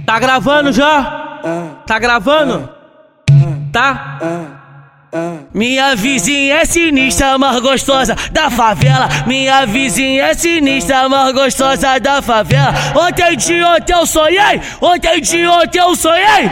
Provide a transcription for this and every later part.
Tá gravando já? Tá gravando? Tá? Minha vizinha é sinistra, mais gostosa da favela. Minha vizinha é sinistra, mais gostosa da favela. Ontem de ontem eu sonhei, ontem de ontem eu sonhei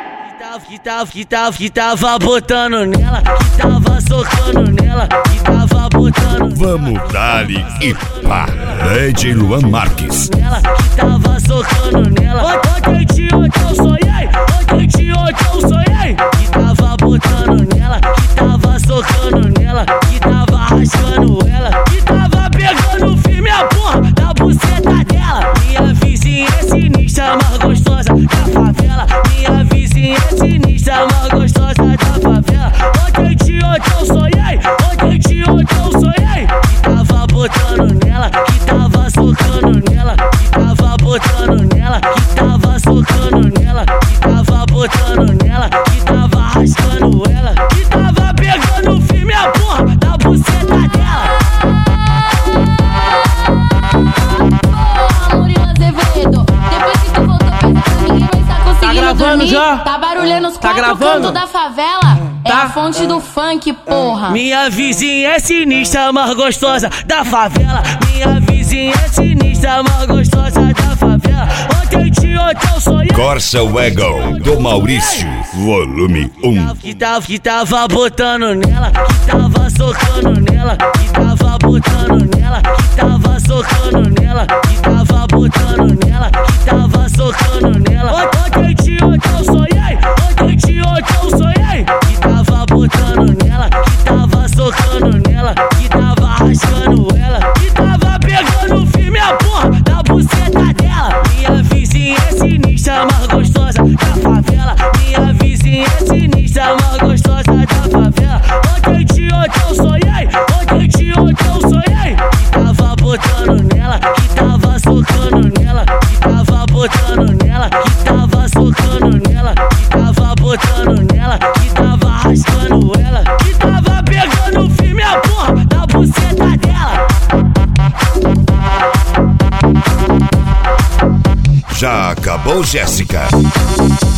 que tava botando nela, que tava socando nela, que tava botando. Vamos dar-lhe e pá, DJ Luan Marques. Nela, que tava socando nela. Ontem de ontem eu sonhei, ontem de ontem eu sonhei que tava botando nela, que tava socando nela, que tava rasgando ela, que tava pegando firme a porra da buceta dela. Minha vizinha é sinistra, mais gostosa da favela. Minha vizinha é sinistra, mais gostosa da favela. Ontem de ontem eu sonhei, ontem de ontem eu sonhei que tava botando nela, que tava socando nela, que tava botando nela, que tava socando nela, que tava botando nela, que tava rasgando ela, que tava pegando firme a porra da buceta dela. Murilo Azevedo, depois que tu voltou pensando, ninguém vai estar conseguindo gravando dormir. já? Tá barulhando os quatro gravando? cantos da favela. É Tá. a fonte do funk, porra. Minha vizinha é sinistra, mais gostosa da favela. Minha vizinha é sinistra, mais gostosa da favela. Ontem de ontem eu sonhei Corsa Wagon do Maurício, volume 1. que tava botando nela, que tava socando nela, que tava botando nela, que tava socando nela, que tava botando nela, que tava socando nela. Ontem de ontem eu sonhei, ontem de ontem eu sonhei que tava botando nela, que tava socando nela, que tava rasgando ela, que tava pegando firme a porra da buceta dela. Minha vizinha é sinistra, mais gostosa da favela. Minha vizinha é sinistra, mais gostosa da favela. Ontem de ontem eu sonhei, ontem de ontem eu sonhei que tava botando nela, que tava socando nela, que tava botando nela, que tava socando nela, que tava botando nela, que tava rasgando ela, que tava pegando firme a porra da buceta dela. Já acabou, Jéssica?